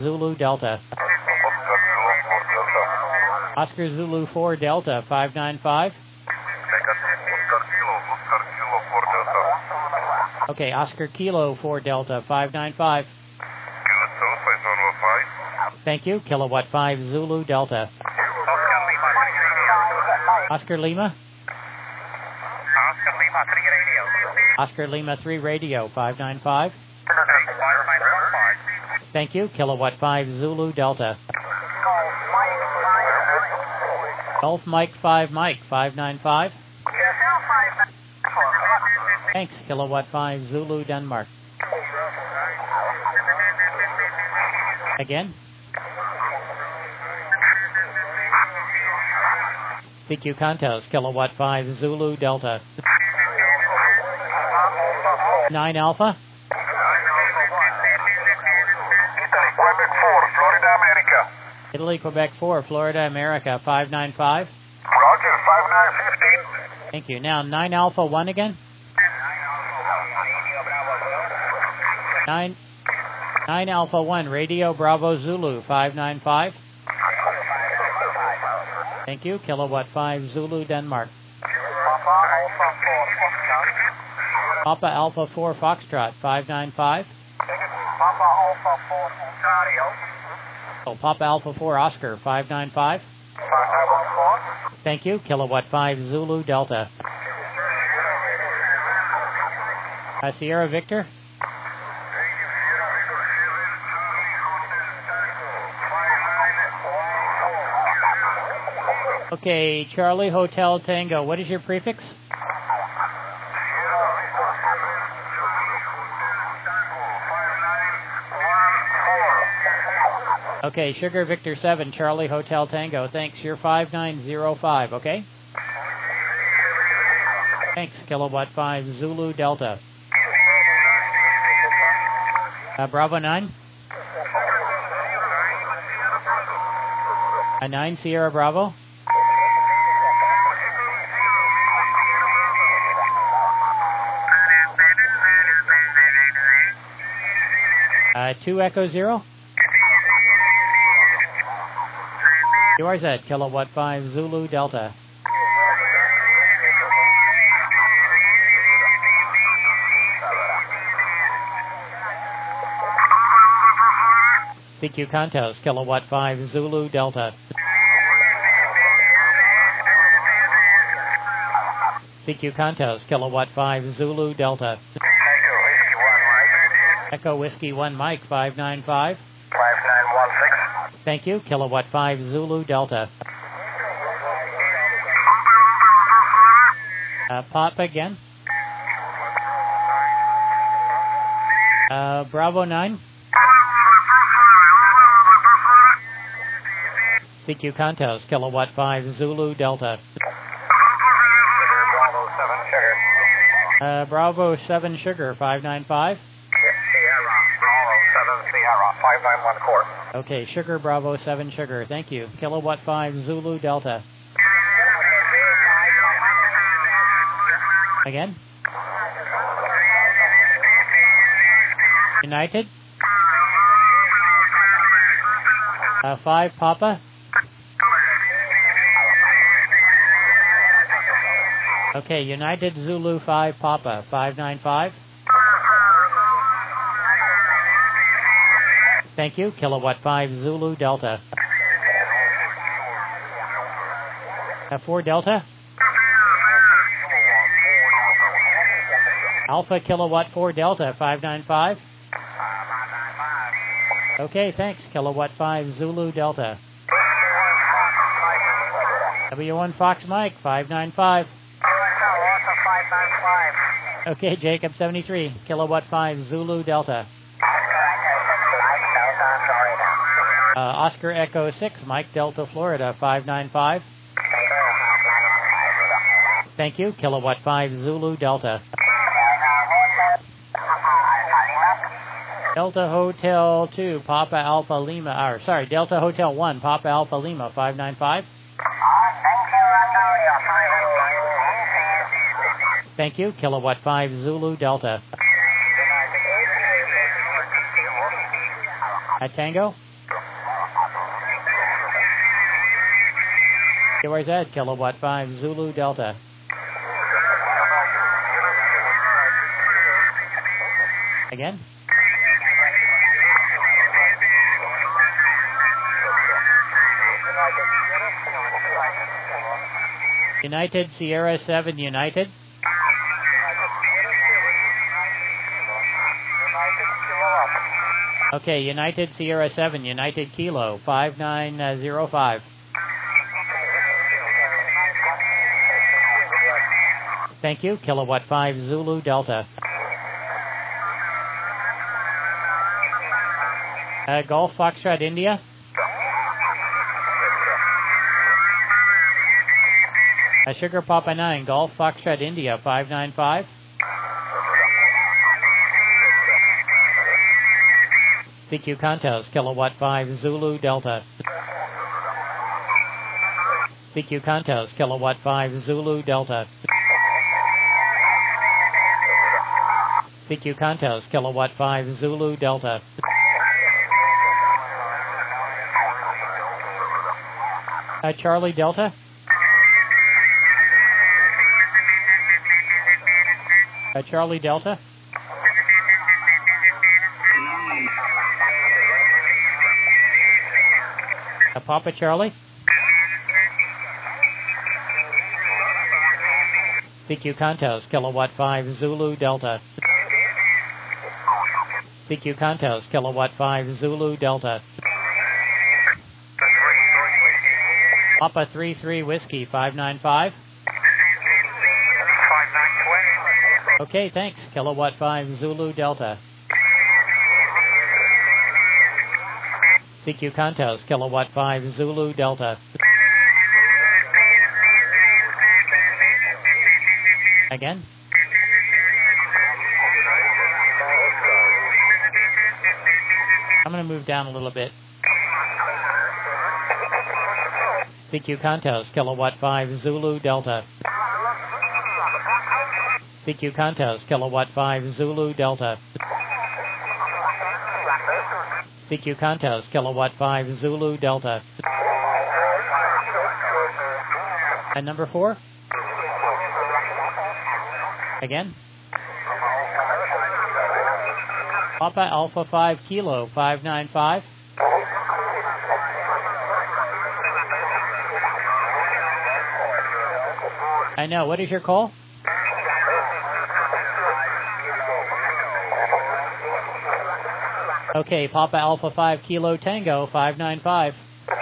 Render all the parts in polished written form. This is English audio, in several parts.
Zulu Delta. Oscar Zulu 4 Delta 595. Okay, Oscar Kilo 4 Delta 595. Thank you. Kilowatt 5 Zulu Delta. Oscar Lima. Oscar Lima 3 Radio 595. Thank you. Kilowatt 5 Zulu Delta. Golf Mike 5 Mike 595. Thanks. Kilowatt 5 Zulu Denmark. Again. PQ Contos, Kilowatt 5 Zulu Delta. 9 Alpha. Italy, Quebec 4, Florida, America, 595. Roger, 5915. Thank you. Now, 9 Alpha 1 again. 9 Alpha 1, Radio Bravo Zulu, 595. Thank you. Kilowatt 5 Zulu Denmark. Papa Alpha 4 Foxtrot, 595. Papa Alpha 4 Ontario. Oh, Papa Alpha 4 Oscar, 595. 594. Thank you. Kilowatt 5 Zulu Delta. Sierra Victor. Okay, Charlie Hotel Tango. What is your prefix? Okay, Sugar Victor 7, Charlie Hotel Tango. Thanks. You're 5905, okay? Thanks. Kilowatt 5 Zulu Delta. Bravo 9. 9 Sierra Bravo. 2 Echo 0. Yours at Kilowatt 5 Zulu Delta. PQ Contos, Kilowatt 5 Zulu Delta. PQ Contos, Kilowatt 5 Zulu Delta. Echo Whiskey 1 Mike 595. 5916. Thank you. Kilowatt 5 Zulu Delta. Pop again. Bravo 9. PQ Contos, Kilowatt 5 Zulu Delta. Bravo 7 Sugar 595. Sierra, Bravo 7 Sierra, 5914. Okay, Sugar Bravo 7 Sugar. Thank you. Kilowatt 5 Zulu Delta. Again. United. 5 Papa. Okay, United Zulu 5 Papa 595. Thank you. Kilowatt 5 Zulu Delta. 4 Delta. Alpha Kilowatt 4 Delta 595. Okay, thanks. Kilowatt 5 Zulu Delta. W1 Fox Mike 595. Okay, Jacob 73. Kilowatt 5 Zulu Delta. Oscar Echo 6 Mike Delta Florida 595. Thank you. Kilowatt 5 Zulu Delta. Delta Hotel 2 Papa Alpha Lima, Delta Hotel 1 Papa Alpha Lima 595. Thank you. Kilowatt 5 Zulu Delta. Tango. QRZ, Kilowatt 5 Zulu Delta. Again? United Sierra 7 United. Okay, United Sierra 7 United Kilo 5905. Thank you. Kilowatt 5 Zulu Delta. Golf Foxtrot India. Sugar Papa 9 Golf Foxtrot India 595. CQ Contos Kilowatt 5 Zulu Delta. CQ Contos Kilowatt 5 Zulu Delta. CQ Contos Kilowatt 5 Zulu Delta. Charlie Delta. Charlie Delta. Papa Charlie. CQ Contos Kilowatt 5 Zulu Delta. CQ Contos Kilowatt 5 Zulu Delta. Papa 33 Whiskey 595. Okay, thanks. Kilowatt 5 Zulu Delta. CQ Contos Kilowatt 5 Zulu Delta. Again? I'm going to move down a little bit. CQ Contos Kilowatt 5 Zulu Delta. CQ Contos Kilowatt 5 Zulu Delta. CQ Contos Kilowatt 5 Zulu Delta. And number 4? Again? Papa Alpha 5 Kilo 595. I know. What is your call? Okay, Papa Alpha 5 Kilo Tango 595.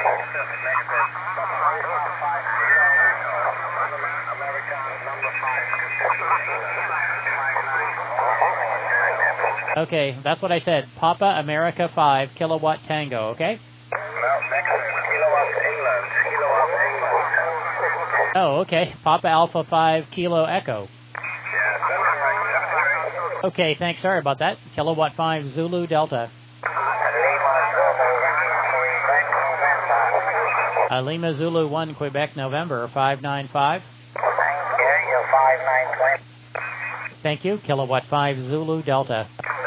Okay, that's what I said. Papa America 5 Kilowatt Tango, okay? Oh, okay. Papa Alpha 5 Kilo Echo. Okay, thanks. Sorry about that. Kilowatt 5 Zulu Delta. Lima Zulu 1 Quebec November 595. Thank you. Kilowatt 5 Zulu Delta.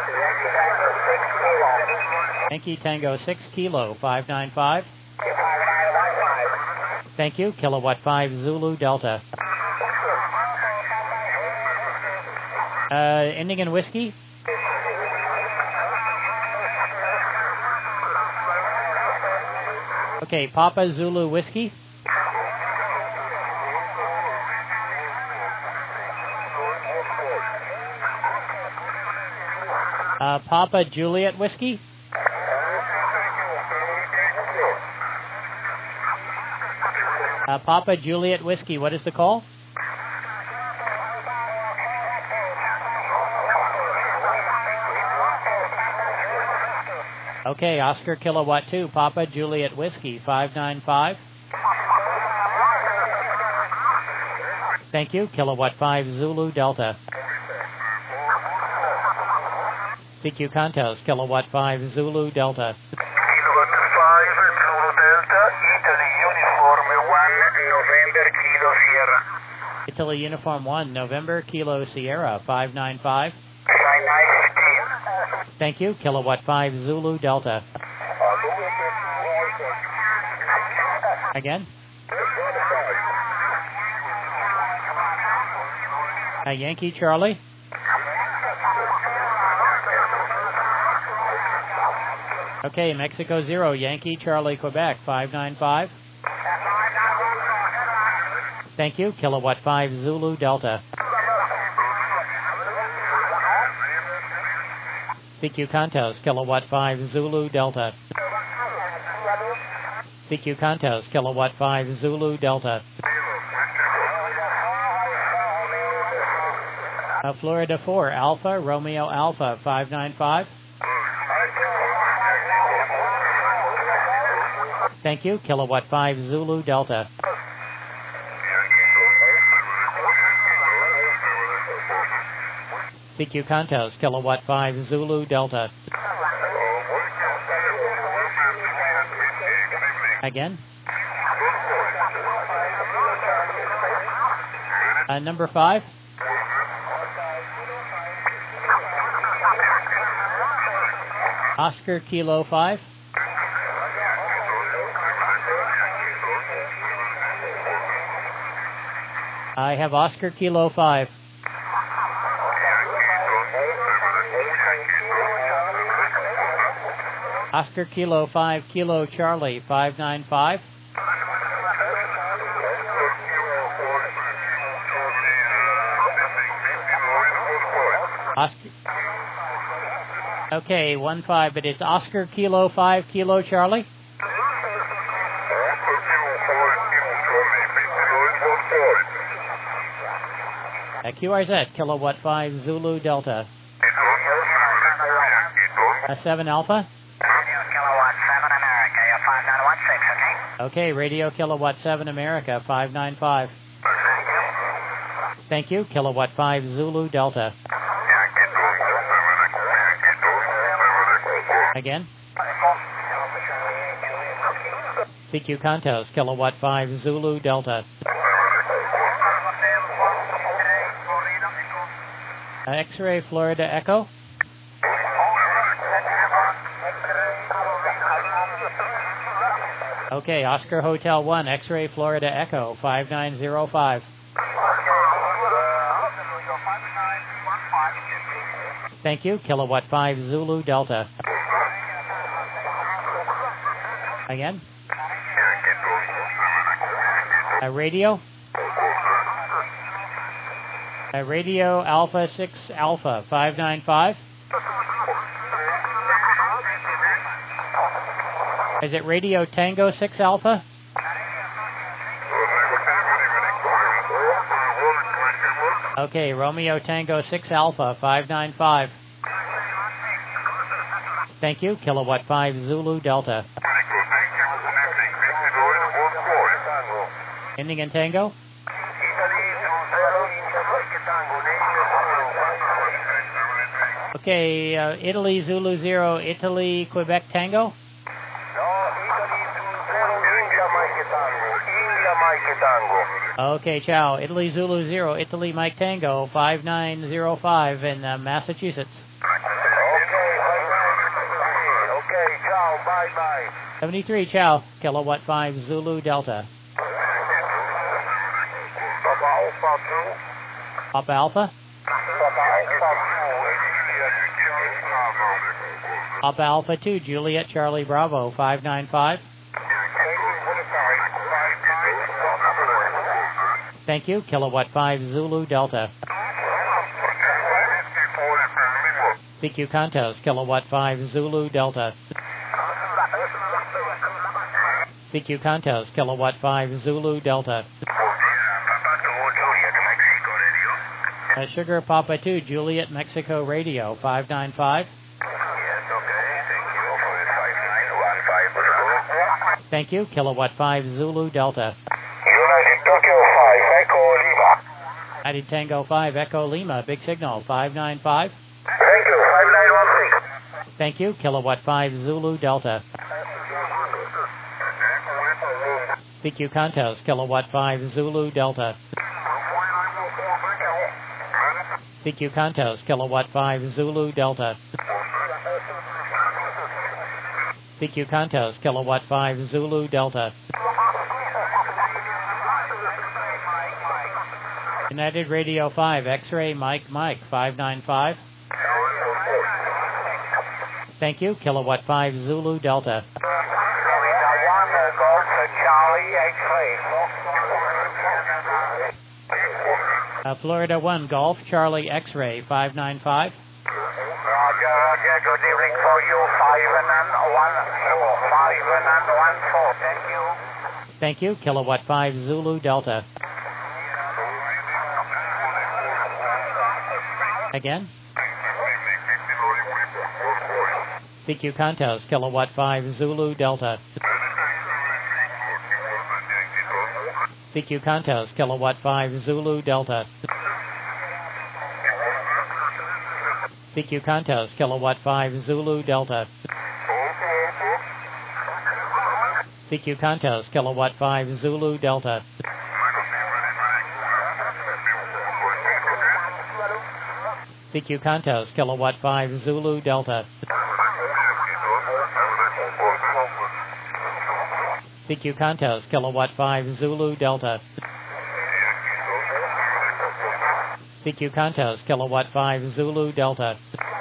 Thank you. Tango 6 Kilo 595. Thank you. Kilowatt 5 Zulu Delta. Ending in whiskey. Okay, Papa Zulu Whiskey. Papa Juliet Whiskey. Papa Juliet Whiskey, what is the call? Okay, Oscar Kilowatt 2, Papa Juliet Whiskey, 595. Thank you, Kilowatt 5 Zulu Delta. CQ Contos, Kilowatt 5 Zulu Delta. Kilowatt 5 Zulu Delta, Italy Uniform 1, November Kilo Sierra. Italy Uniform 1, November Kilo Sierra, 595. Thank you, Kilowatt 5 Zulu Delta. Again? Yankee Charlie. Okay, Mexico 0, Yankee Charlie Quebec 595. Thank you, Kilowatt 5 Zulu Delta. CQ Contos, Kilowatt 5 Zulu Delta. CQ Contos, Kilowatt 5 Zulu Delta. Florida 4, Alpha, Romeo Alpha 595. Thank you, Kilowatt 5 Zulu Delta. CQ Contos, Kilowatt 5 Zulu Delta. Again. Number 5. Oscar Kilo 5. I have Oscar Kilo 5. Oscar Kilo 5, Kilo Charlie 595. Oscar. Okay, 1-5, but it's Oscar Kilo 5, Kilo Charlie. QRZ, Kilowatt 5 Zulu Delta. 7 Alpha. Kilowatt 7 America, you're 5916, okay? Okay, Radio Kilowatt 7 America 595. Thank you, Kilowatt 5 Zulu Delta. Again. CQ Contos, Kilowatt 5 Zulu Delta. X-Ray Florida Echo. Okay, Oscar Hotel 1, X-Ray Florida Echo 5905. Thank you, Kilowatt 5 Zulu Delta. Again. Radio. Radio Alpha 6 Alpha 595. Is it Radio Tango 6 Alpha? Okay, Romeo Tango 6 Alpha 595. Thank you, Kilowatt 5 Zulu Delta. Ending in Tango? Okay, Italy Zulu 0, Italy Quebec Tango? Okay, ciao. Italy Zulu 0, Italy Mike Tango 5905 in Massachusetts. Okay, ciao, bye-bye. 73, ciao. Kilowatt 5 Zulu Delta. Papa Alpha 2. Papa Alpha? Papa Alpha 2, Juliet Charlie Bravo 595. Thank you, Kilowatt 5 Zulu Delta. CQ Contos, Kilowatt 5 Zulu Delta. CQ Contos, Kilowatt 5 Zulu Delta. Sugar Papa 2, Juliet Mexico Radio 595. Thank you, Kilowatt 5 Zulu Delta. United Tokyo 5, Echo Lima. United Tango 5, Echo Lima, Big Signal 595. Thank you, 5916. Thank you, Kilowatt 5 Zulu Delta. CQ Contos, Kilowatt 5 Zulu Delta. CQ Contos, Kilowatt 5 Zulu Delta. CQ Contos, Kilowatt 5 Zulu Delta. United Radio 5, X-Ray Mike 595. Thank you. Kilowatt 5 Zulu Delta. Charlie X-ray. Florida 1 Golf Charlie X-Ray 595. Roger. Good evening for you. 514. Thank you. Thank you. Kilowatt 5 Zulu Delta. Again. CQ Contos, Kilowatt 5 Zulu Delta. CQ Contos, Kilowatt 5 Zulu Delta. CQ Contos, Kilowatt 5 Zulu Delta. CQ Contos, Kilowatt 5 Zulu Delta. CQ Contos, Kilowatt 5 Zulu Delta. CQ Contos, Kilowatt 5 Zulu Delta. CQ Contos, Kilowatt 5 Zulu Delta.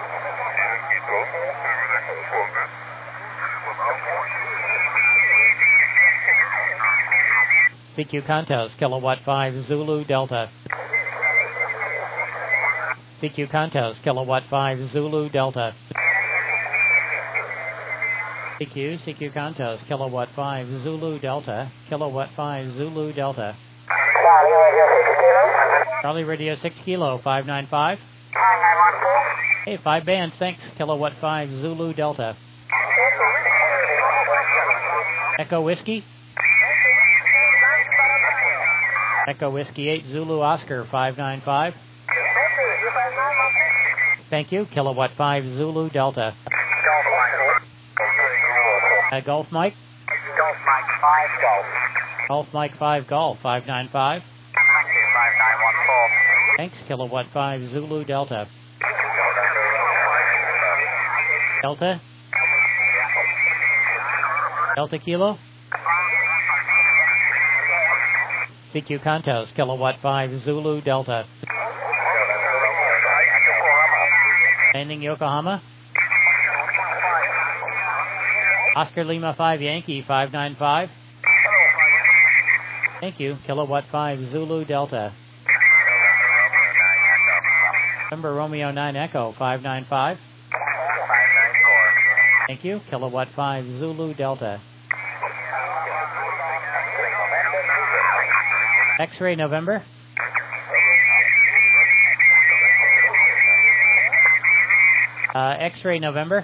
CQ Contos, Kilowatt 5 Zulu Delta. CQ Contos, Kilowatt 5 Zulu Delta. CQ Contos, Kilowatt 5 Zulu Delta. Kilowatt 5 Zulu Delta. Charlie Radio 6 Kilo 595. Hey, 5 bands, thanks. Kilowatt 5 Zulu Delta. Echo Whiskey. Echo Whiskey 8 Zulu Oscar 595. Thank you. Kilowatt 5 Zulu Delta. Golf Mike. Golf Mike 5 Golf. Golf Mike 5 Golf 595. 5914. Thanks. Kilowatt 5 Zulu Delta. Delta. Delta Kilo. CQ Contos, Kilowatt 5 Zulu Delta. Landing Yokohama. Oscar Lima 5 Yankee 595. Thank you. Kilowatt 5 Zulu Delta. November Romeo 9 Echo 595. Thank you. Kilowatt 5 Zulu Delta. X-Ray November. X-Ray November.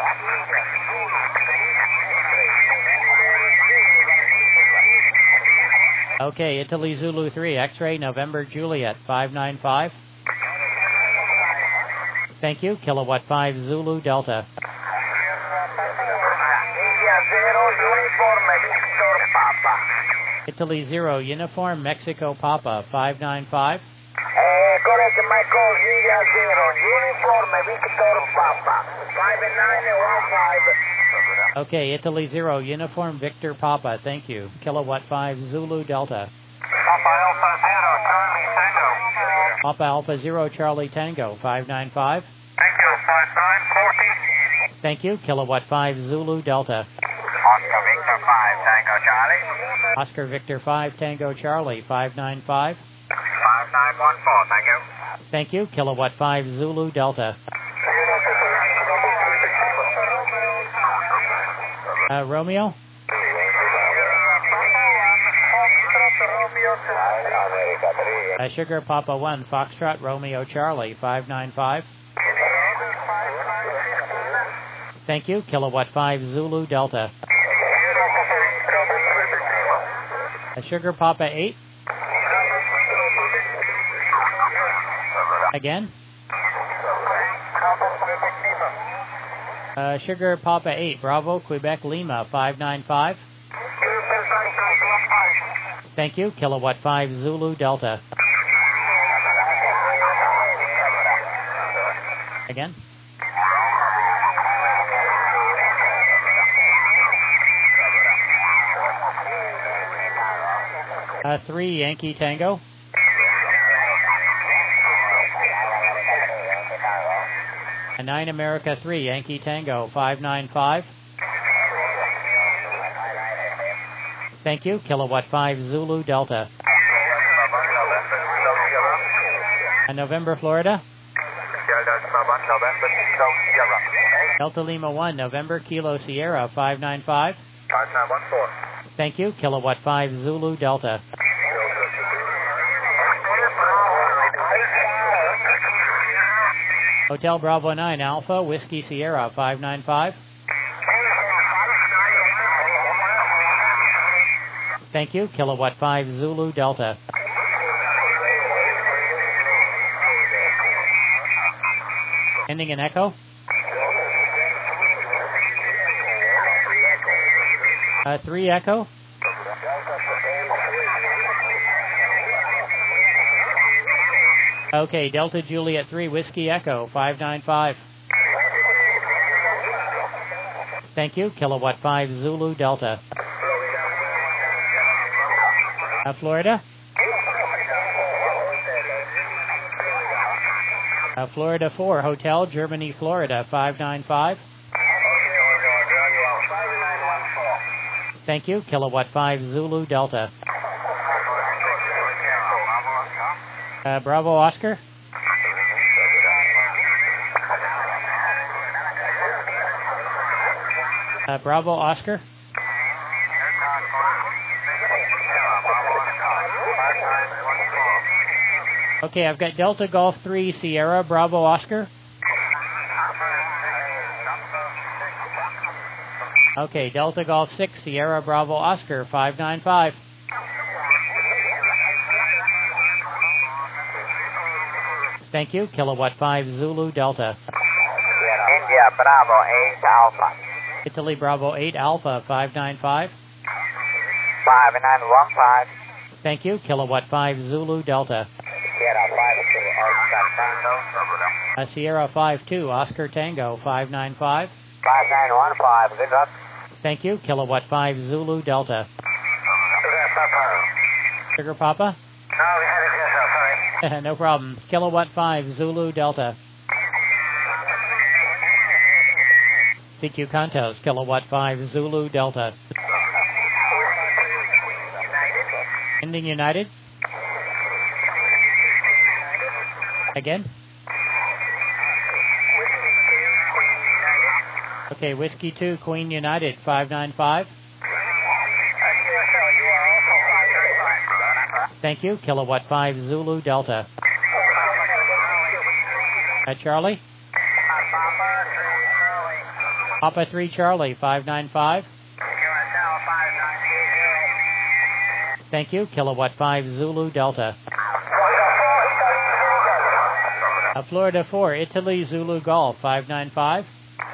Okay, Italy Zulu 3, X-Ray November Juliet 595. Thank you. Kilowatt 5 Zulu Delta. Italy 0, Uniform Mexico Papa 595. Correct, Michael, India 0, Uniform Victor Papa 5915. Okay, Italy 0, Uniform Victor Papa, thank you. Kilowatt 5 Zulu Delta. Papa Alpha 0, Charlie Tango. Papa Alpha 0, Charlie Tango 595. Thank you, 5940. Thank you. Kilowatt 5 Zulu Delta. Oscar Victor 5, Tango Charlie. Oscar Victor 5, Tango Charlie 595. 5914, thank you. Thank you. Kilowatt 5 Zulu Delta. Romeo? Sugar Papa 1, Foxtrot Romeo Charlie 595. Thank you. Kilowatt 5 Zulu Delta. Sugar Papa 8. Again. Sugar Papa 8, Bravo, Quebec, Lima, 595. Thank you. Kilowatt 5 Zulu Delta. Again. 3 Yankee Tango. A 9 America 3, Yankee Tango, 595. Thank you. Kilowatt 5, Zulu Delta. A November, Florida. Delta Lima 1, November, Kilo Sierra, 595. 5914. Thank you. Kilowatt 5, Zulu Delta. Hotel Bravo 9, Alpha, Whiskey Sierra, 595. Thank you. Kilowatt 5, Zulu Delta. Ending in Echo. 3 Echo. Okay, Delta Juliet 3, Whiskey Echo, 595. Thank you. Kilowatt 5, Zulu Delta. Florida. Florida 4, Hotel, Germany, Florida, 595. Thank you. Kilowatt 5, Zulu Delta. Bravo Oscar. Bravo Oscar. Okay, I've got Delta Golf 3 Sierra Bravo Oscar. Okay, Delta Golf 6 Sierra Bravo Oscar, 595. Thank you. Kilowatt 5 Zulu Delta. India Bravo 8 Alpha. Italy Bravo 8 Alpha, 595. 5915. Thank you. Kilowatt 5 Zulu Delta. Sierra 5-2 Oscar Tango, 595. 5915. Good luck. Thank you. Kilowatt 5 Zulu Delta. Sugar Papa? No, we had it yourself, sorry. No problem. Kilowatt 5 Zulu Delta. CQ Contos, Kilowatt 5 Zulu Delta. Ending United. Again. Okay, Whiskey 2, Queen United, 595. Thank you. Kilowatt 5 Zulu Delta. Charlie? Papa 3 Charlie, 595. Thank you. Kilowatt 5 Zulu Delta. Florida 4, Italy Zulu Golf, 595.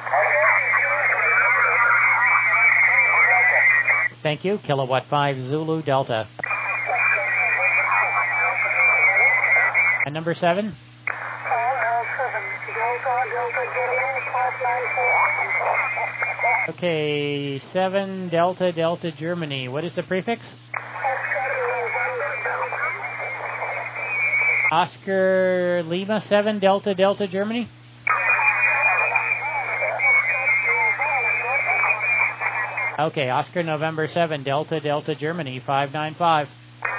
Thank you. Kilowatt 5 Zulu Delta. And number 7? Okay, 7 Delta Delta Germany. What is the prefix? Oscar Lima 7 Delta Delta Germany. Okay, Oscar November 7 Delta Delta Germany, 595.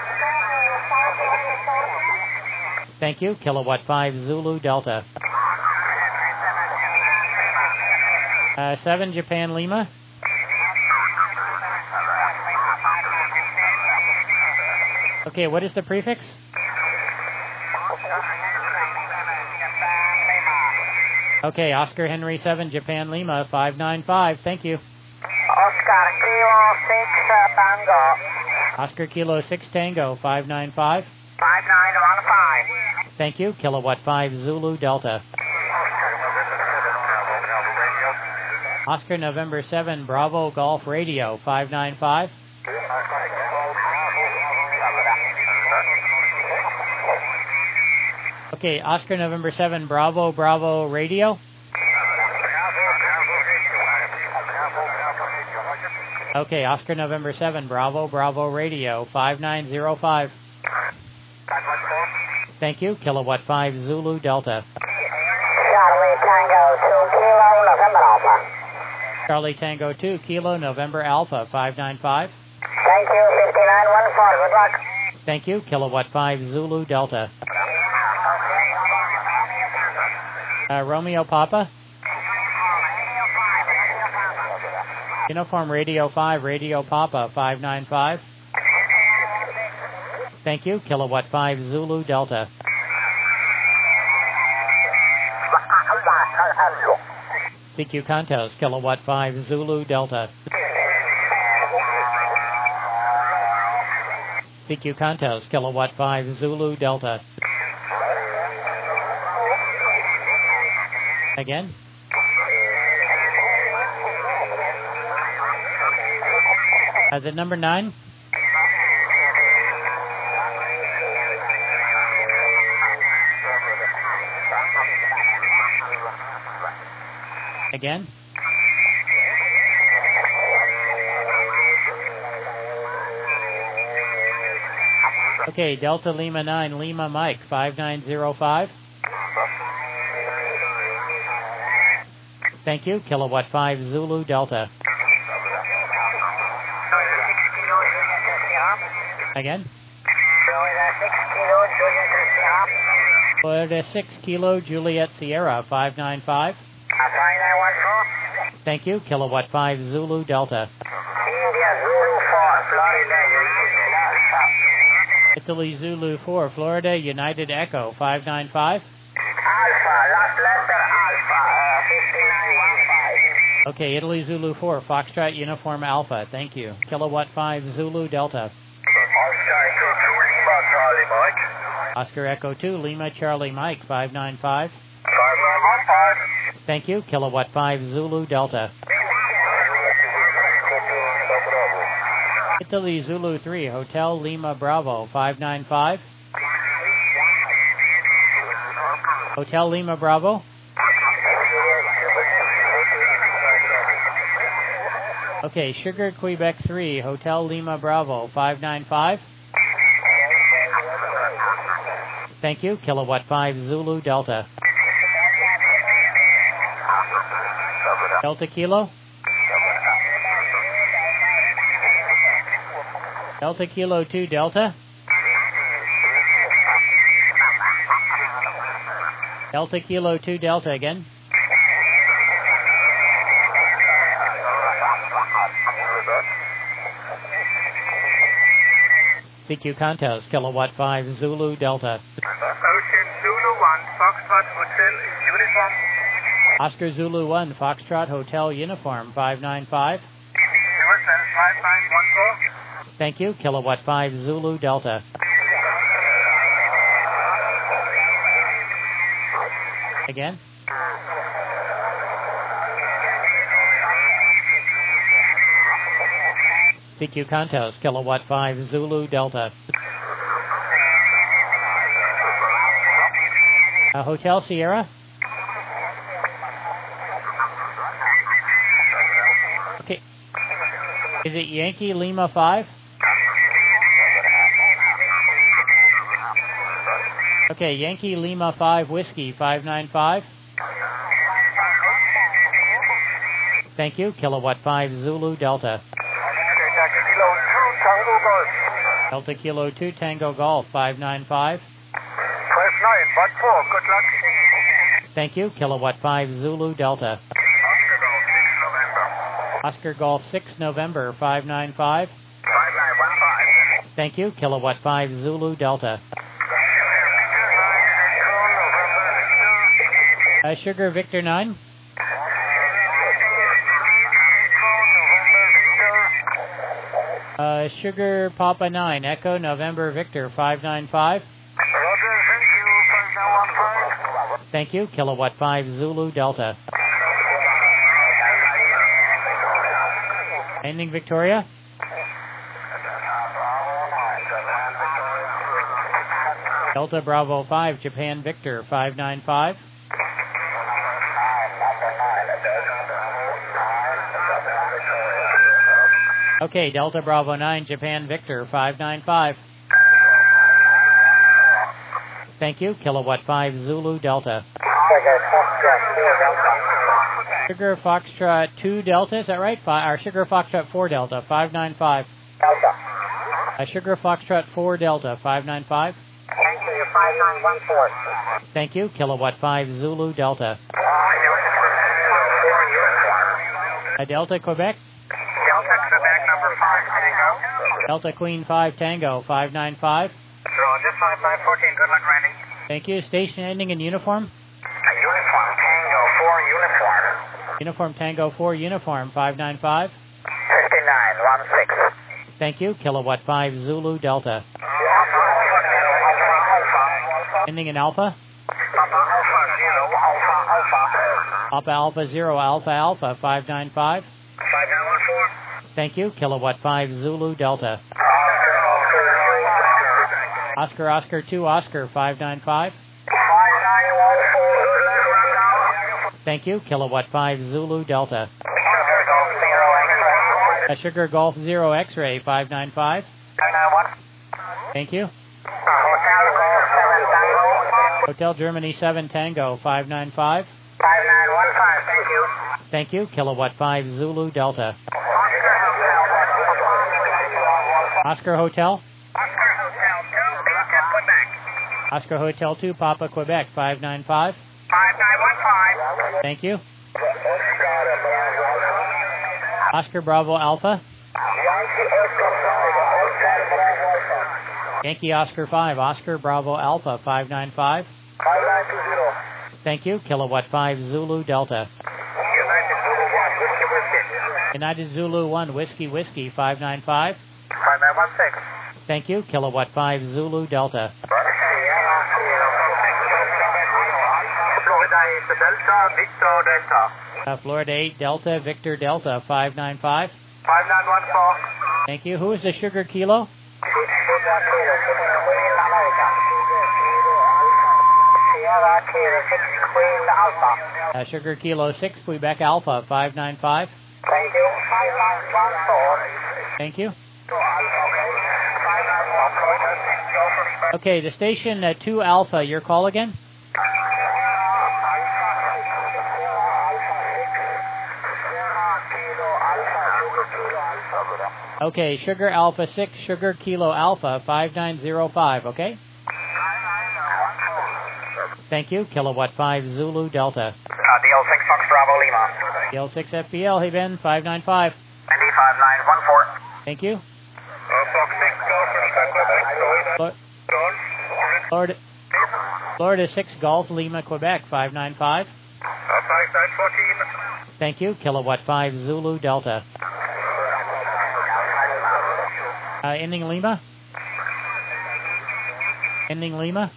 Thank you. Kilowatt 5 Zulu Delta. 7 Japan Lima. Okay, what is the prefix? Okay, Oscar Henry 7 Japan Lima, 595. Thank you. Oscar Kilo 6 Tango. Oscar Kilo 6 Tango, 595. 5915. Thank you. Kilowatt 5 Zulu Delta. Oscar November 7 Bravo Golf Radio, 595. Okay, Oscar November 7 Bravo Bravo Radio. Okay, Oscar November 7 Bravo Bravo Radio, 5905. Thank you. Kilowatt 5 Zulu Delta. Charlie Charlie Tango 2 Kilo November Alpha 595. Thank you, 5914. Good luck. Thank you, Kilowatt 5 Zulu Delta. Romeo Papa. Uniform Radio 5 Radio Papa 595. Thank you, Kilowatt 5 Zulu Delta. CQ Contos, Kilowatt 5 Zulu Delta. CQ Contos, Kilowatt 5 Zulu Delta. Again. Is it number 9? Again. Okay, Delta Lima 9, Lima Mike 5905. Thank you, Kilowatt 5 Zulu Delta. Again. Florida 6 Kilo Juliet Sierra 595. Thank you, Kilowatt 5 Zulu Delta. India Zulu 4, Florida Italy Zulu 4, Florida United Echo 595. Alpha, last letter Alpha, 5915. Okay, Italy Zulu 4, Foxtrot Uniform Alpha. Thank you. Kilowatt 5 Zulu Delta. Oscar Echo 2, Lima Charlie Mike 595. 5915. Thank you, Kilowatt 5 Zulu Delta. Italy Zulu 3, Hotel Lima Bravo 595. Hotel Lima Bravo. Okay, Sugar Quebec 3, Hotel Lima Bravo 595. Thank you, Kilowatt 5 Zulu Delta. Delta Kilo. Delta Kilo 2 Delta. Delta Kilo 2 Delta again. CQ Contos, Kilowatt 5 Zulu Delta. Ocean Zulu 1, Foxtrot Hotel Uniform. Oscar Zulu 1, Foxtrot Hotel Uniform 595. USL 5914. Thank you, Kilowatt 5 Zulu Delta. Again. CQ Contos, Kilowatt 5 Zulu Delta. Hotel Sierra. Okay. Is it Yankee Lima 5? Okay, Yankee Lima 5 Whiskey 595. Thank you, Kilowatt 5 Zulu Delta. Delta Kilo 2 Tango Golf 595. 5914, good luck. Thank you, Kilowatt 5 Zulu Delta. Oscar Golf 6 November 595. 5915. Thank you, Kilowatt 5 Zulu Delta. Sugar Victor 9. Sugar Papa 9, Echo November Victor 595. Thank you, Kilowatt 5 Zulu Delta. Ending Victoria. Delta Bravo 5, Japan Victor 595. Okay, Delta Bravo 9, Japan Victor 595. Thank you, Kilowatt 5 Zulu Delta. Sugar Foxtrot 2 Delta, is that right? Or Sugar Foxtrot 4 Delta, 595. Delta. Sugar Foxtrot 4 Delta, 595. Thank you, 5914. Thank you. Kilowatt 5 Zulu Delta. Delta Quebec. Delta Quebec number 5 Tango. Delta Queen 5 Tango, 595. Roger, 5914. Good luck, Randy. Thank you. Station ending in uniform. Uniform Tango 4 uniform. Uniform Tango 4 uniform, 595. 5916. Thank you. Kilowatt 5 Zulu Delta. Ending in Alpha. Alpha Alpha 0 Alpha Alpha 595. 5914. Thank you. Kilowatt 5 Zulu Delta. Oscar Oscar 2 Oscar 595. 5914. Thank you. Kilowatt 5 Zulu Delta. Sugar Golf 0 X-Ray 595. 591. Thank you. Hotel Golf 7 Tango. Hotel Germany 7 Tango 595. 5915. Thank you. Thank you. Kilowatt 5 Zulu Delta. Oscar Hotel. Oscar Hotel 2 Papa Quebec. Oscar Hotel 2 Papa Quebec 595. 5915. Thank you. Oscar Bravo Alpha. Yankee Oscar 5 Oscar Bravo Alpha 595. 5920. Thank you. Kilowatt 5 Zulu Delta. United Zulu 1 Whiskey Whiskey 595. 5916. Thank you. Kilowatt 5 Zulu Delta. Florida 8 Delta, Victor Delta. Florida 8 Delta Victor Delta 595. 5914. Thank you. Who is the Sugar Kilo? Sierra Kilo 6 Queen Alpha. Sugar Kilo 6 Quebec Alpha 595. Thank you. 5914. Thank you. Okay, the station 2 Alpha, your call again? Okay, Sugar Alpha 6, Sugar Kilo Alpha 5905, okay? Thank you. Kilowatt 5 Zulu Delta. DL6 Fox Bravo Lima. DL6 FBL, hey Ben, 595. Andy 5914. Thank you. Fox 6 Golf Florida, Florida 6 Golf Lima, Quebec, 595. 5914. Thank you. Kilowatt 5 Zulu Delta. Ending Lima. Ending Lima.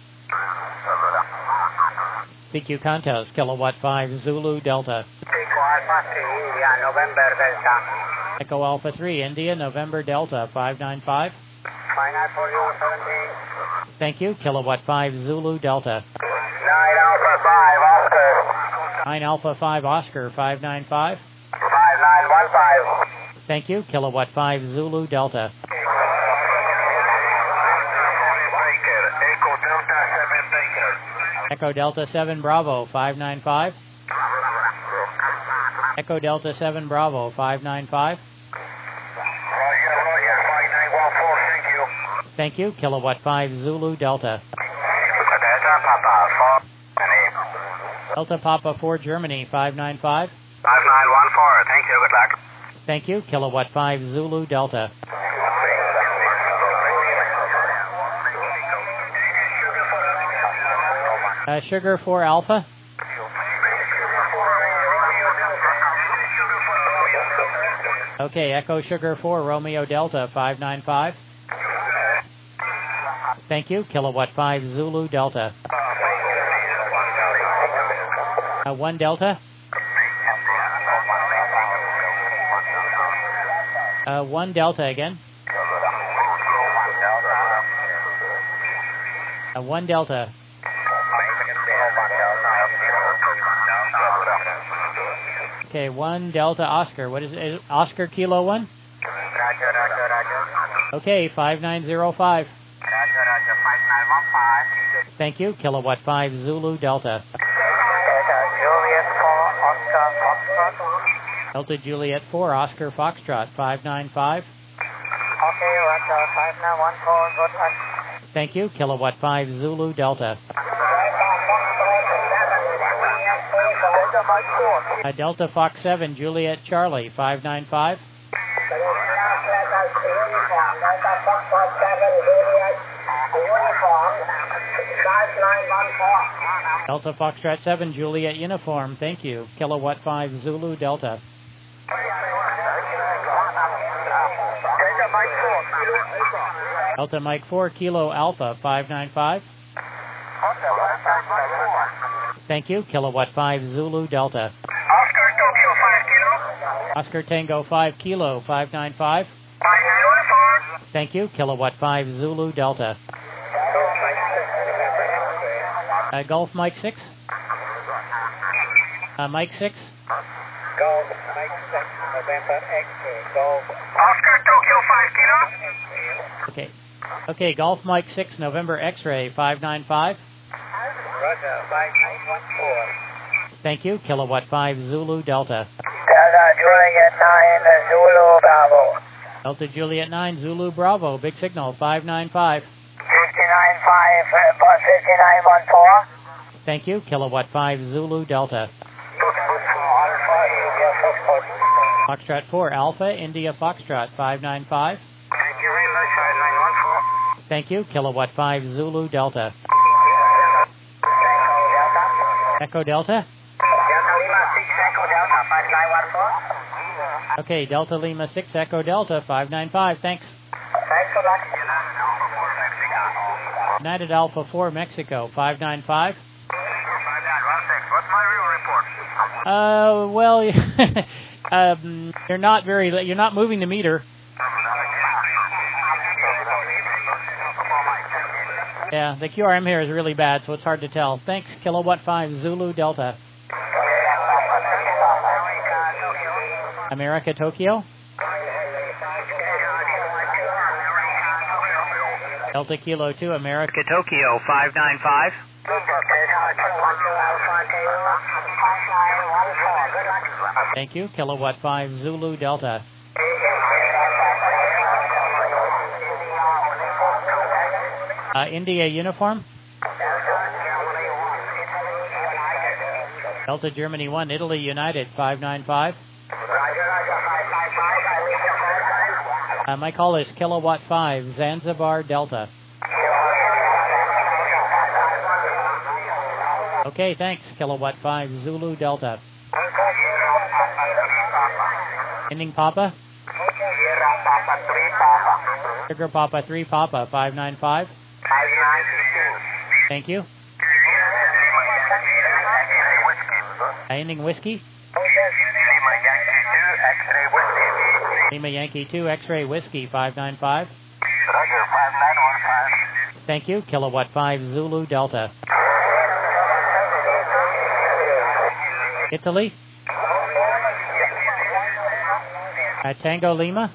PQ Contos, Kilowatt 5 Zulu Delta. Echo Alpha 3 India, November Delta. Echo Alpha 3 India, November Delta, 595. 594017. Thank you. Kilowatt 5 Zulu Delta. 9 Alpha 5 Oscar. 9 Alpha 5 Oscar, 595. 5915. Thank you. Kilowatt 5 Zulu Delta. Echo Delta 7 Baker. Echo Delta 7 Bravo, 595. Echo Delta 7 Bravo, 595. Roger, 5914. Thank you. Thank you. Kilowatt 5 Zulu Delta. Delta Papa 4. Delta Papa 4 Germany, 595. 5914. Thank you. Good luck. Thank you. Kilowatt 5 Zulu Delta. Sugar 4 Alpha. Okay, Echo Sugar 4 Romeo Delta, 595. Thank you. Kilowatt 5 Zulu Delta. 1 Delta. 1 Delta again. 1 Delta. Okay, 1 Delta Oscar. What is it? Oscar Kilo 1? Roger. Okay, 5905. Roger. 5915. Thank you. Kilowatt 5 Zulu Delta. Delta Juliet 4, Oscar Foxtrot, 595. Okay, Roger, 5914, good luck. Thank you. Kilowatt 5, Zulu Delta. Delta Fox 7, Juliet Charlie, 595. Delta Foxtrot 7, Juliet Uniform, thank you. Kilowatt 5, Zulu Delta. Delta Mike 4, Kilo Alpha, 595. Thank you. Kilowatt 5, Zulu Delta. Oscar Tokyo 5 Kilo. Oscar Tango 5, Kilo, 595. Uniform. Thank you. Kilowatt 5, Zulu Delta. Golf Mike 6. Mike 6. Golf Mike 6, November X-ray. Golf. Oscar Tokyo 5 Kilo. Okay. Okay, Golf Mike 6, November X-ray, 595. Roger, 5914. Thank you. Kilowatt 5, Zulu Delta. Delta Juliet 9, Zulu Bravo. Delta Juliet 9, Zulu Bravo, big signal, 595. 5914. Thank you. Kilowatt 5, Zulu Delta. Foxtrot 4, Alpha, India Foxtrot, 595. Thank you very much, 5914. Thank you. Kilowatt 5, Zulu Delta. Echo Delta? Delta Lima 6 Echo Delta 5914. Okay, Delta Lima 6 Echo Delta 595. Thanks. Thanks for that. United Alpha 4 Mexico 595. What's my real report? Well, you're not moving the meter. Yeah, the QRM here is really bad, so it's hard to tell. Thanks, Kilowatt 5 Zulu Delta. America Tokyo. Delta Kilo 2 America Tokyo 595. Thank you, Kilowatt 5 Zulu Delta. India Uniform. Delta Germany 1, Italy United 595. My call is Kilowatt 5 Zanzibar Delta. Okay, thanks. Kilowatt 5 Zulu Delta. Ending Papa. Sugar Papa 3 Papa 595. Thank you. Ending Whiskey. Lima Yankee 2 X-ray Whiskey 595. Thank you. Kilowatt 5 Zulu Delta. Italy. Tango Lima.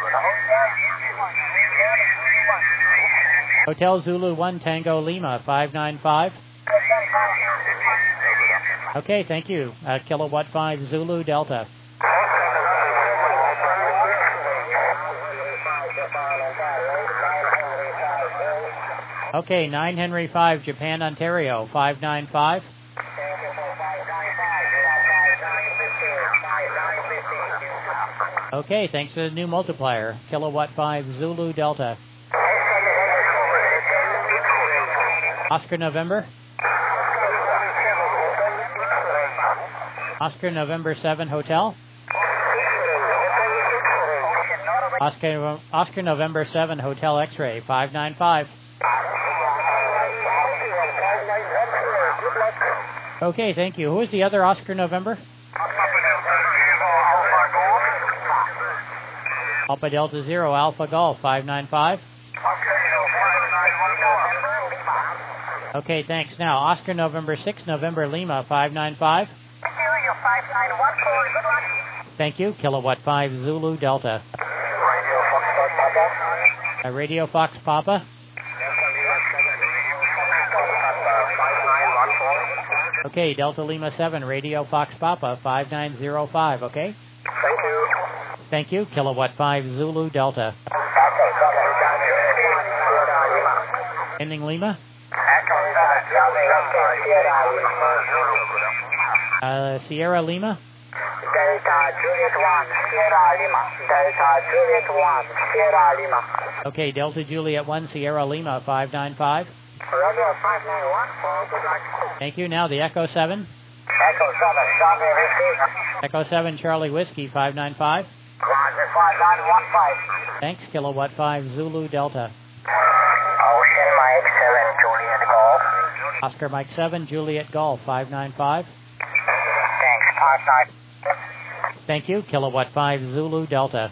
Hotel Zulu 1 Tango Lima 595. Okay, thank you. Kilowatt 5 Zulu Delta. Okay, 9 Henry 5 Japan Ontario 595. Okay, thanks for the new multiplier. Kilowatt 5 Zulu Delta. Oscar November. Oscar November 7 Hotel. Oscar November 7 Hotel X-ray 595. Okay, thank you. Who is the other Oscar November? Alpha Delta 0 Alpha Golf 595. Okay, thanks. Now, Oscar November 6 November Lima 595. Thank you. Kilowatt 5 Zulu Delta. Radio Fox Papa. Okay, Delta Lima 7 Radio Fox Papa 5905, okay? Thank you. Kilowatt 5 Zulu Delta. Ending Lima. Sierra Lima. Delta Juliet 1, Sierra Lima. Delta Juliet 1, Sierra Lima. Okay, Delta Juliet 1, Sierra Lima, 595. Roger, 591, good luck. Thank you. Now the Echo 7. Echo 7, Charlie Whiskey. Echo 7, Charlie Whiskey, 595. Roger, 5915. Thanks. Kilowatt 5 Zulu Delta. Ocean Mike 7, Juliet Golf. Oscar Mike 7, Juliet Golf, 595. Thanks, 59. Thank you. Kilowatt 5 Zulu Delta.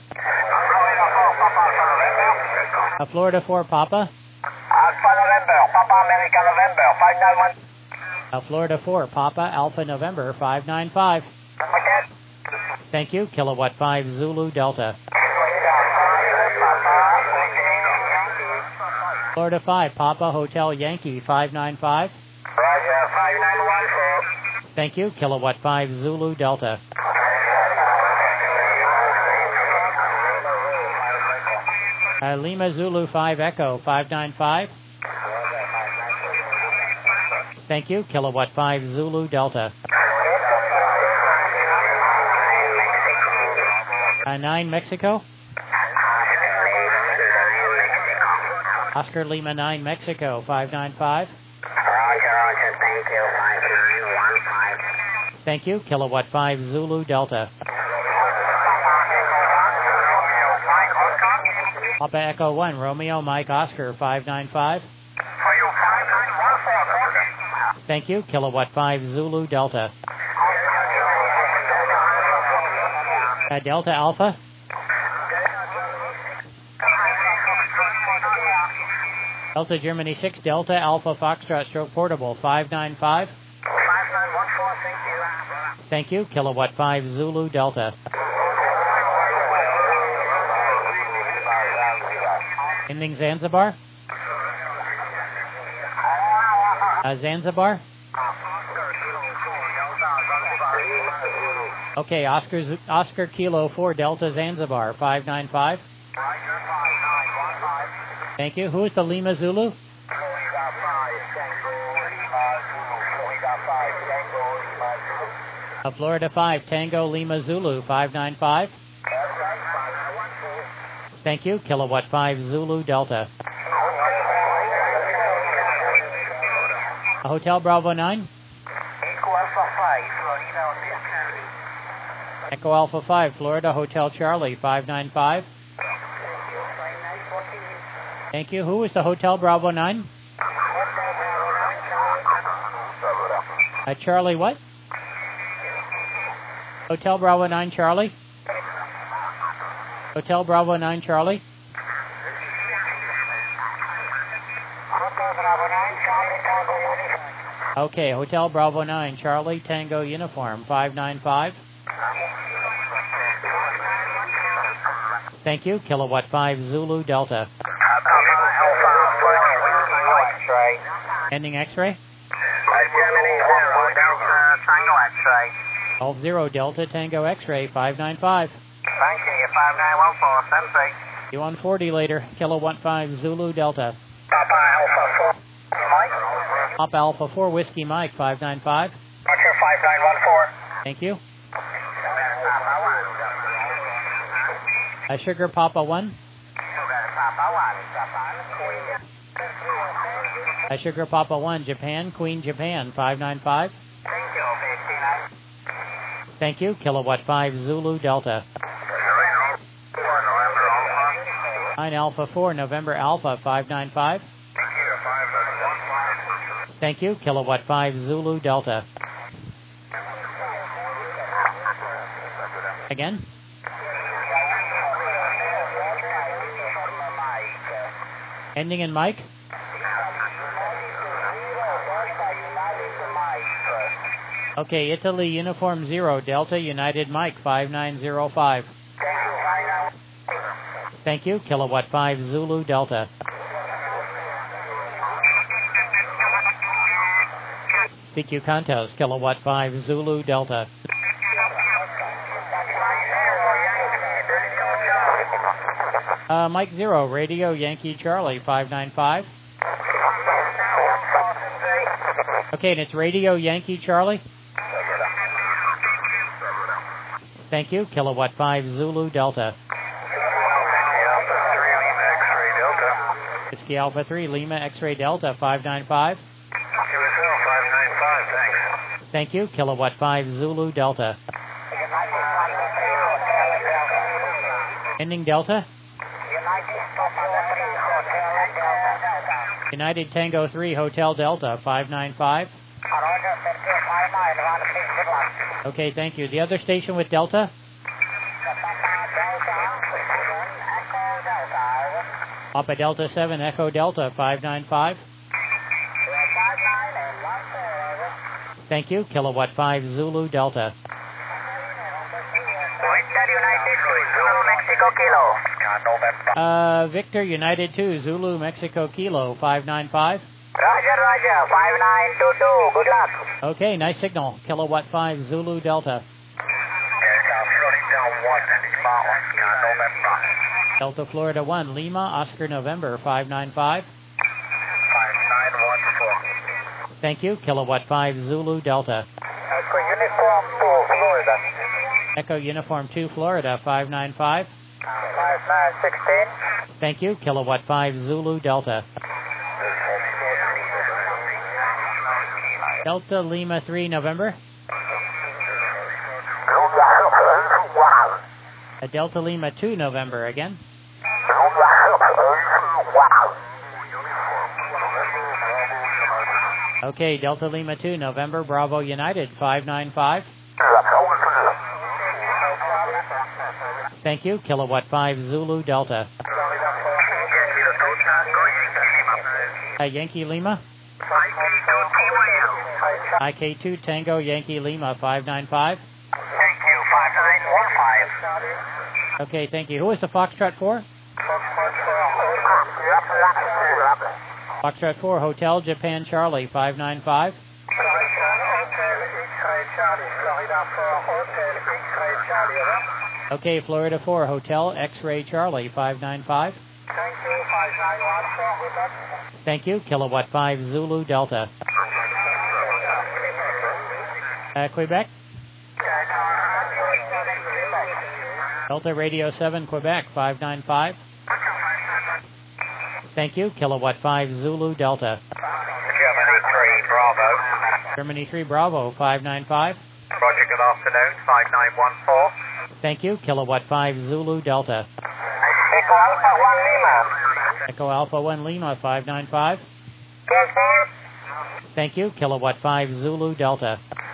Florida 4 Papa. Alpha November, Papa America November, 591. Florida 4 Papa Alpha November, 595. Okay. Thank you. Kilowatt 5 Zulu Delta. Florida 5 Papa Hotel Yankee, 595. Roger, 5914. Thank you. Kilowatt 5 Zulu Delta. Lima Zulu 5 Echo, 595. Thank you. Kilowatt 5 Zulu Delta. 9 Mexico. Oscar Lima 9 Mexico, 595. Roger, thank you, 5915. Thank you. Kilowatt 5 Zulu Delta. Papa Echo 1 Romeo Mike Oscar, 595. Thank you. Kilowatt 5 Zulu Delta. Delta Alpha. Delta Germany 6 Delta Alpha Foxtrot Stroke Portable, 595. 5914, Thank you. Kilowatt 5 Zulu Delta. Ending Zanzibar. Zanzibar. Okay, Oscar Kilo 4 Delta Zanzibar, 595. Thank you. Who is the Lima Zulu? Florida 5 Tango Lima Zulu, 595. Thank you. Kilowatt 5 Zulu Delta. Hotel Bravo 9. Echo Alpha 5 Florida Hotel Charlie, 595. Thank you. Who is the Hotel Bravo 9? Charlie what? Hotel Bravo 9 Charlie? Hotel Bravo 9 Charlie? Okay, Hotel Bravo 9 Charlie Tango Uniform, 595. Thank you. Kilowatt 5 Zulu Delta. Ending X-ray. Germany 0 Delta Tango X-ray. 12 Delta Tango X-ray, 595. Thank you, 5914, sensei. You on 40 later. Kilowatt 5 Zulu Delta. Papa Alpha 4, Mike. Papa Alpha 4 Whiskey Mike, 595. Roger, 5914. Thank you. Sugar Papa 1. Sugar Papa 1 Japan, Queen Japan, 595. Thank you, 59. Thank you. Kilowatt 5 Zulu Delta. 9 Alpha 4 November Alpha, 595. Thank you. Kilowatt 5 Zulu Delta. Again. Ending in Mike. Okay, Italy Uniform 0 Delta United Mike, 5905. Thank you. Kilowatt 5 Zulu Delta. CQ Contos, Kilowatt 5 Zulu Delta. Mike 0, Radio Yankee Charlie, 595. Okay, and it's Radio Yankee Charlie. Thank you. Kilowatt 5 Zulu Delta. Whiskey Alpha 3 Lima X-Ray Delta, 595. QSL 595, thanks. Thank you. Kilowatt 5 Zulu Delta. Ending Delta. United Tango 3 Hotel Delta, 595. Okay, thank you. The other station with Delta? Papa Delta 7 Echo Delta, 595. Thank you. Kilowatt 5 Zulu Delta. Victor United 2 Zulu Mexico Kilo, 595. Roger, 5922, good luck. Okay, nice signal. Kilowatt 5 Zulu Delta. Delta Florida 1 Lima Oscar November, 595. 5914. Thank you. Kilowatt 5 Zulu Delta. Echo Uniform 2, Florida. Echo Uniform 2 Florida, 595. 5916. Thank you. Kilowatt 5 Zulu Delta. Delta Lima 3 November. Delta Lima 2 November again. Okay, Delta Lima 2 November Bravo United, 595. Thank you. Kilowatt 5 Zulu Delta. Yankee Lima. IK2 Tango Yankee Lima, 595. Thank you, 5915. Okay, thank you. Who is the Foxtrot 4? Foxtrot 4 Hotel Japan Charlie, 595. Okay, Florida 4 Hotel X-Ray Charlie, 595. Thank you, 5914. Thank you. Kilowatt 5 Zulu Delta. Quebec. Delta Radio 7 Quebec, 595. Thank you. Kilowatt 5 Zulu Delta. Germany 3, Bravo. Germany 3 Bravo, 595. Roger, good afternoon, 5914. Thank you. Kilowatt 5 Zulu Delta. Echo Alpha 1 Lima. Echo Alpha 1 Lima, 595. Yes, sir. Thank you. Kilowatt 5 Zulu Delta.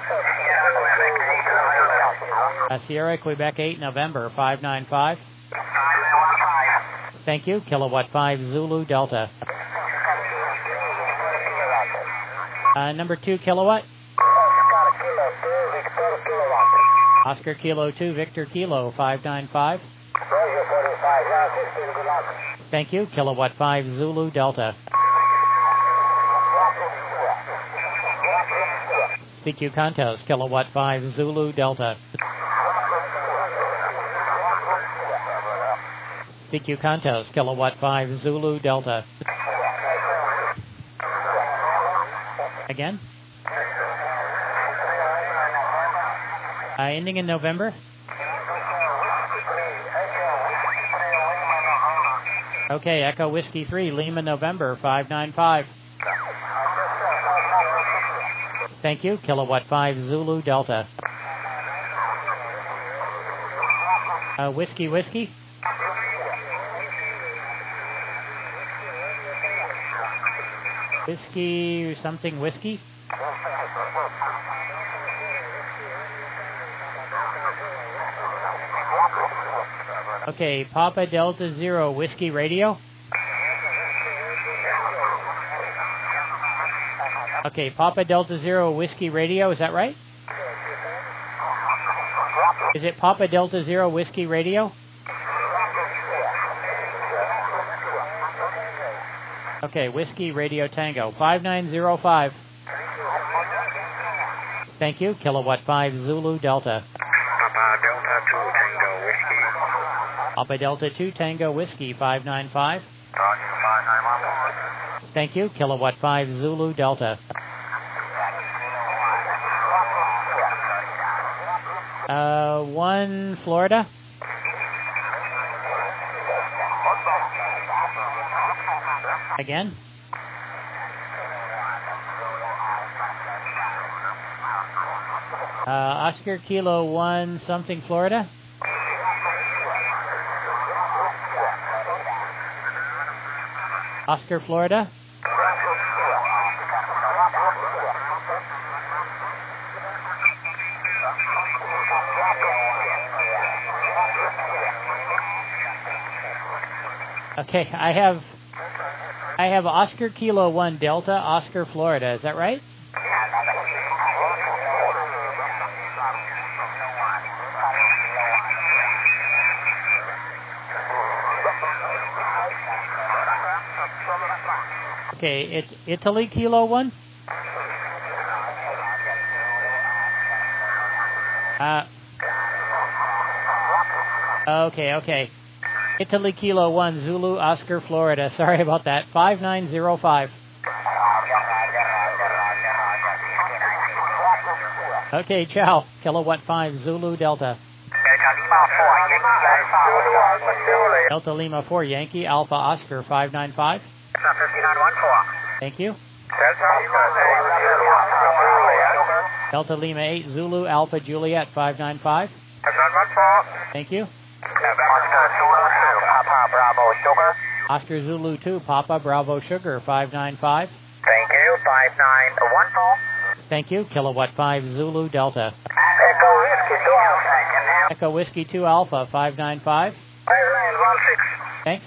Sierra Quebec 8 November, 595. Thank you. Kilowatt 5 Zulu Delta. Number 2 Kilowatt. Oscar Kilo 2 Victor Kilo, 595. Thank you. Kilowatt 5 Zulu Delta. CQ Contos, Kilowatt 5 Zulu Delta. CQ Contos, Kilowatt 5 Zulu Delta. Again? Ending in November? Okay, Echo Whiskey 3, Lima November, 595. Thank you. Kilowatt 5 Zulu Delta. Whiskey. Whiskey something whiskey? Okay, Papa Delta 0 Whiskey Radio. Okay, Papa Delta 0 Whiskey Radio, is that right? Is it Papa Delta 0 Whiskey Radio? Okay, Whiskey Radio Tango, 5905. Thank you. Kilowatt 5 Zulu Delta. Papa Delta 2 Tango Whiskey. Papa Delta 2 Tango Whiskey 595. Thank you. Kilowatt 5 Zulu Delta. 1 Florida. Again. Oscar Kilo 1 something Florida. Oscar Florida. Okay, I have Oscar Kilo 1 Delta, Oscar Florida. Is that right? Okay, it's Italy Kilo 1. Okay. Italy Kilo 1 Zulu Oscar Florida. Sorry about that. 5905. Okay, ciao. Kilowatt 5 Zulu Delta. Delta Lima 4 Yankee Alpha Oscar 595. 5914. Thank you. Delta Lima 8 Zulu Alpha Juliet 595. 5914. Thank you. Oscar Zulu 2, Papa Bravo Sugar. Oscar Zulu 2 Papa Bravo Sugar 595. Thank you. 5914. Thank you. Kilowatt 5 Zulu Delta. Echo Whiskey 2 Alpha. Echo Whiskey 2 Alpha 595. 16. Thanks.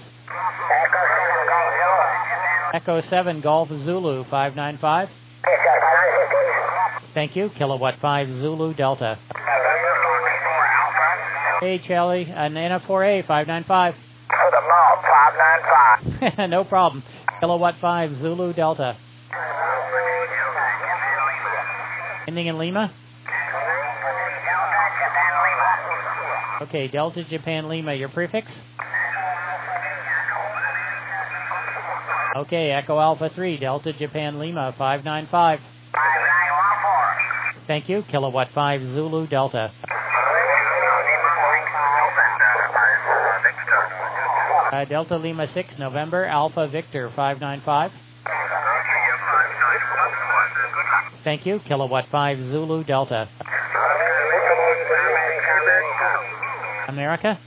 Echo 7 Golf Zulu. Echo 7 Golf Zulu 595. Thank you. Kilowatt 5 Zulu Delta. Hey, Charlie. Nana 4A 595. For the mall, 595. No problem. Kilowatt 5 Zulu Delta. Ending in Lima? Okay, Delta Japan Lima, your prefix? Okay, Echo Alpha 3, Delta Japan Lima 595. 5914. Thank you. Kilowatt 5 Zulu Delta. Delta Lima 6, November Alpha Victor 595. Thank you. Kilowatt 5 Zulu Delta. America?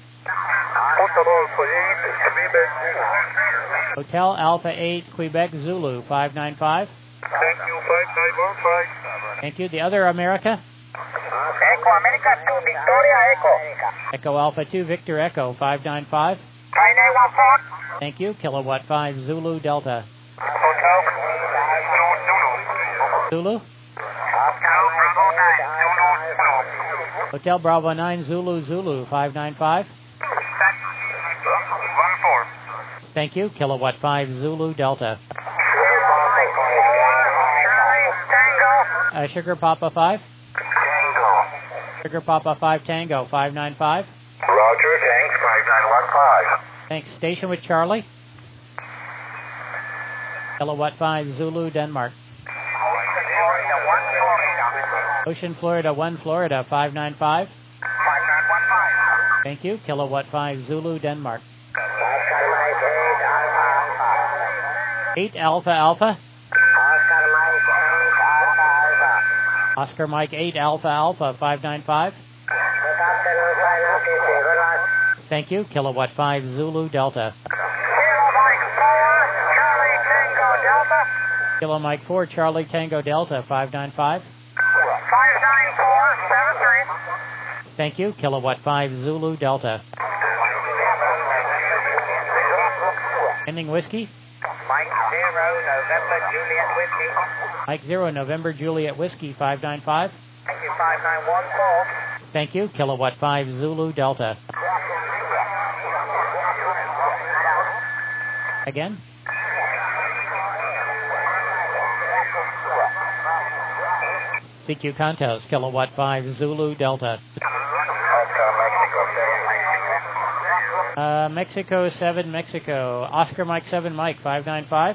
Hotel Alpha 8 Quebec Zulu 595. Thank you. 5915. Thank you. The other America? Echo America 2 Victoria Echo. Echo Alpha 2 Victor Echo 595. 5914. Thank you. Kilowatt 5 Zulu Delta. Hotel Zulu? Hotel Bravo 9 Zulu. Hotel Bravo 9 Zulu Zulu 595. 14. Thank you. Kilowatt 5 Zulu Delta. Sugar Papa 5. Tango. Sugar Papa 5 Tango 595. Roger, thanks. 5915. Thanks. Station with Charlie. Kilowatt 5 Zulu Denmark. Ocean Florida 1 Florida 595. 5915. Thank you. Kilowatt 5 Zulu Denmark. 8 Alpha Alpha. Oscar Mike 8 Alpha Alpha 595. Thank you. Kilowatt 5 Zulu Delta. Kilo Mike 4 Charlie Tango Delta 595. 59473. Thank you. Kilowatt 5 Zulu Delta. Ending whiskey. Mike 0 November Juliet Whiskey. Mike 0 November Juliet Whiskey 595. Thank you. 5914. Thank you. Kilowatt 5 Zulu Delta. Again. CQ Contos, Kilowatt 5 Zulu Delta. Mexico 7, Mexico. Oscar Mike 7, Mike, 595.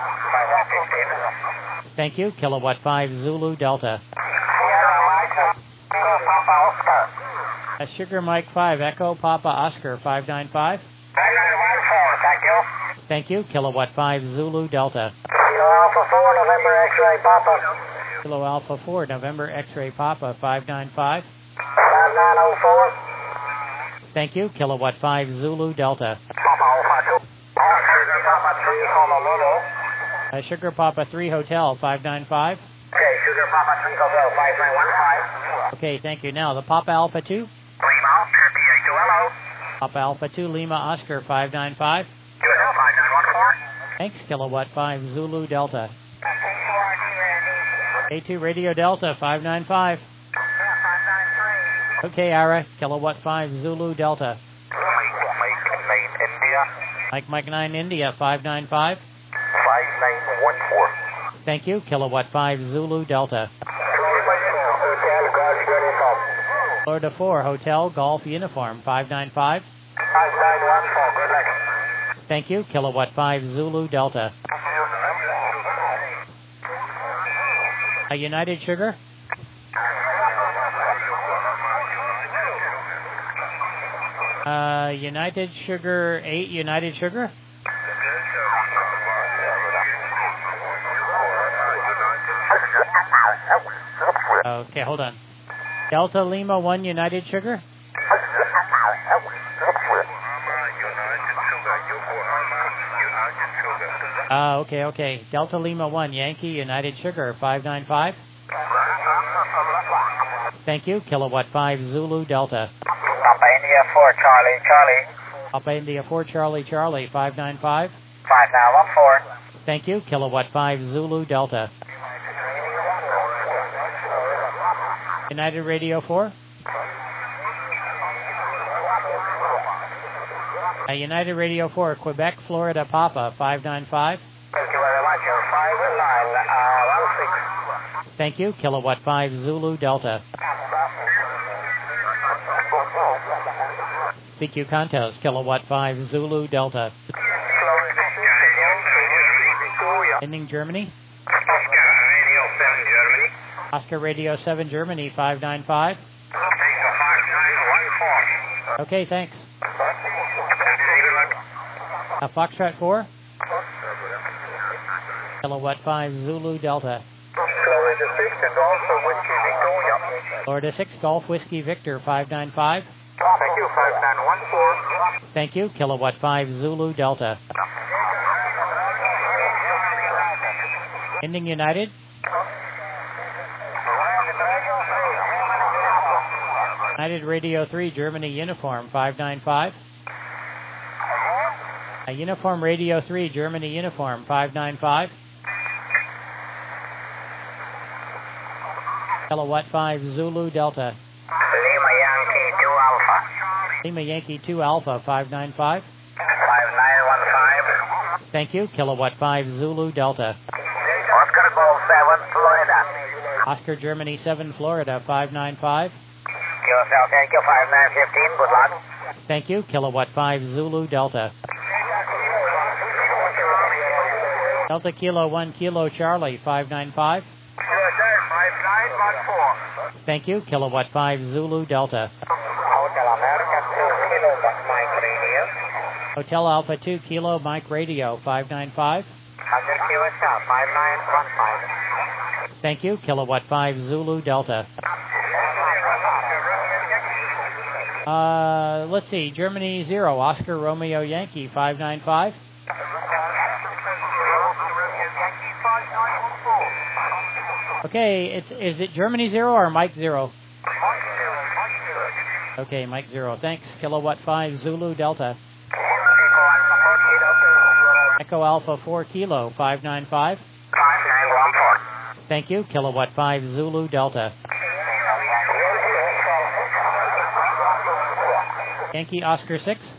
5115. Thank you. Kilowatt 5, Zulu Delta. Sierra Mike, Papa Oscar. Sugar Mike 5, Echo Papa Oscar, 595. 9914, thank you. Thank you. Kilowatt 5, Zulu Delta. Kilo Alpha 4, November X-ray Papa. Kilo Alpha 4, November X-ray Papa, 595. 5904. Thank you. Kilowatt 5, Zulu Delta. Papa Alpha 2. Sugar Papa 3, Honolulu. Sugar Papa 3 Hotel, 595. Okay, Sugar Papa 3, Hotel 5915. Okay, thank you. Now, the Papa Alpha 2. Lima, 58 to hello. Papa Alpha 2, Lima Oscar, 595. QSL 5914. Thanks. Kilowatt 5, Zulu Delta. A2 Radio Delta, 595. 593. Okay, Ara. Kilowatt 5, Zulu Delta. Mike 9 India. Mike 9 India, 595. 5914. Thank you. Kilowatt 5, Zulu Delta. Florida 4, Hotel Golf Uniform, 595. 5914, good luck. Thank you. Kilowatt 5, Zulu Delta. United Sugar. United Sugar 8, United Sugar. Okay, hold on. Delta Lima 1, United Sugar. Okay. Delta Lima 1, Yankee United Sugar, 595. Thank you. Kilowatt 5, Zulu Delta. Papa India 4, Charlie. Papa India 4, Charlie, 595. 5914. Thank you. Kilowatt 5, Zulu Delta. United Radio 4. United Radio 4, Quebec, Florida, Papa, 595. Thank you very much. 5916. Thank you. Kilowatt 5, Zulu Delta. CQ Contos, Kilowatt 5, Zulu Delta. Ending Germany. Oscar Radio 7 Germany, 595. Okay, thanks. Foxtrot 4. Kilowatt 5, Zulu Delta. Florida 6, Golf Whiskey Victor, 595. Thank you, 5914. Thank you. Kilowatt 5, Zulu Delta. Ending United. United Radio 3, Germany Uniform, 595. Uniform Radio 3, Germany Uniform, 595. Kilowatt 5, Zulu Delta. Lima Yankee 2 Alpha. Lima Yankee 2 Alpha, 595. 5915. Thank you. Kilowatt 5, Zulu Delta. Oscar Golf 7, Florida. Oscar Germany 7, Florida, 595. QSL, thank you, 5915, good luck. Thank you. Kilowatt 5, Zulu Delta. Delta Kilo 1, Kilo Charlie, 595. USA 5914. Thank you. Kilowatt 5, Zulu Delta. Hotel America 2 Kilo Mike Radio. Hotel Alpha 2, Kilo Mike Radio, 595. Under QSL 5915. Thank you. Kilowatt 5, Zulu Delta. Let's see. Germany 0, Oscar Romeo Yankee, 595. Okay, is it Germany 0 or Mike 0? Okay, Mike 0. Thanks. Kilowatt 5, Zulu Delta. Echo Alpha 4 Kilo, 595. 5914. Thank you. Kilowatt 5, Zulu Delta. Yankee Oscar 6.